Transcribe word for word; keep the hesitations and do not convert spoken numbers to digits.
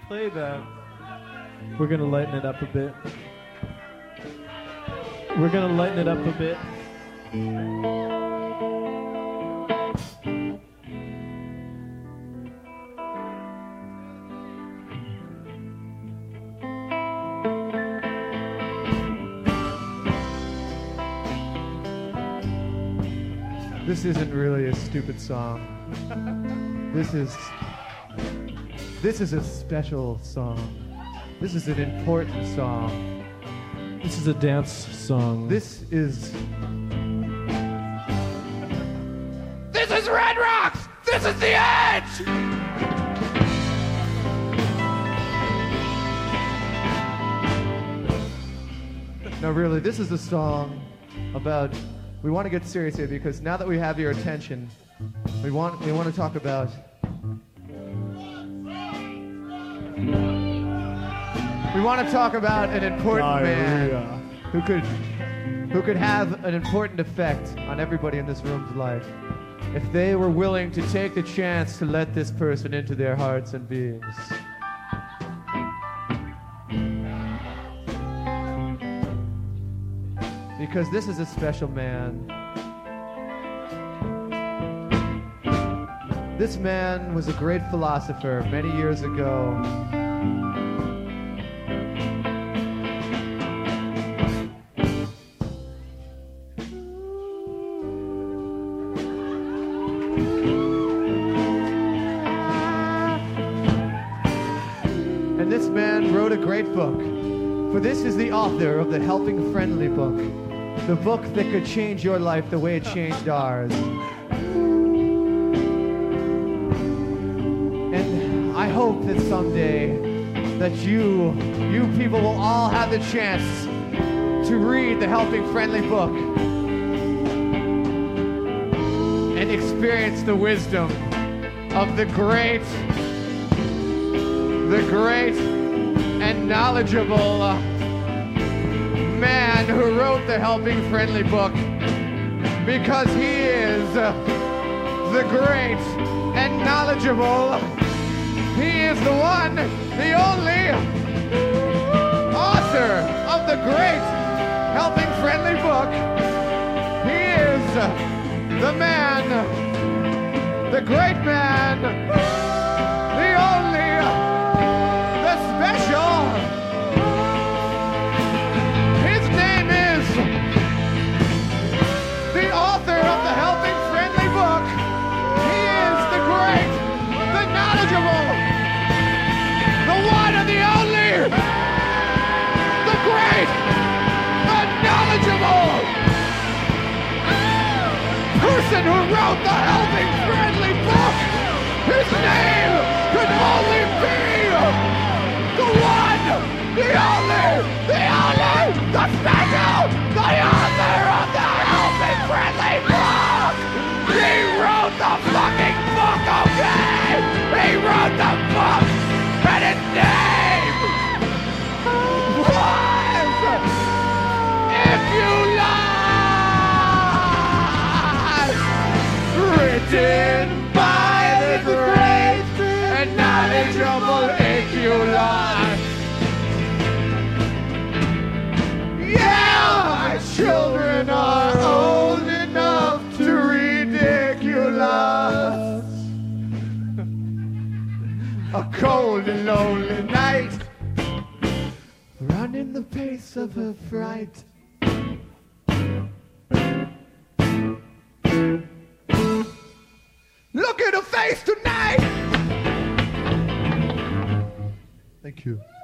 play that, we're gonna lighten it up a bit. We're gonna lighten it up a bit. This isn't really a stupid song. This is this is a special song. This is an important song. This is a dance song. This is This is Red Rocks! This is the edge! No, really, this is a song about. We want to get serious here because now that we have your attention, we want we want to talk about. We want to talk about an important man who could who could have an important effect on everybody in this room's life if they were willing to take the chance to let this person into their hearts and beings. Because this is a special man. This man was a great philosopher many years ago. And this man wrote a great book. For this is the author of the Helping Friendly book. The book that could change your life the way it changed ours. And I hope that someday that you, you people will all have the chance to read the Helping Friendly book and experience the wisdom of the great, the great and knowledgeable uh, man who wrote the Helping Friendly book, because he is uh, the great and knowledgeable. He is the one, the only author of the great Helping Friendly book. He is uh, the man, the great man, the only, the special. The author of the Helping Friendly book. He is the great, the knowledgeable, the one and the only, the great, the knowledgeable person who wrote the Helping Friendly book. His name could only be the one, the only, the only, the special, the author of the Helping Friendly book! He wrote the fucking book, okay? He wrote the book, and its name was If You Lie! Written by the great and knowledgeable If You Lie! Yeah, my children are old enough to ridiculous. A cold and lonely night, running the pace of her fright. Look at her face tonight. Thank you.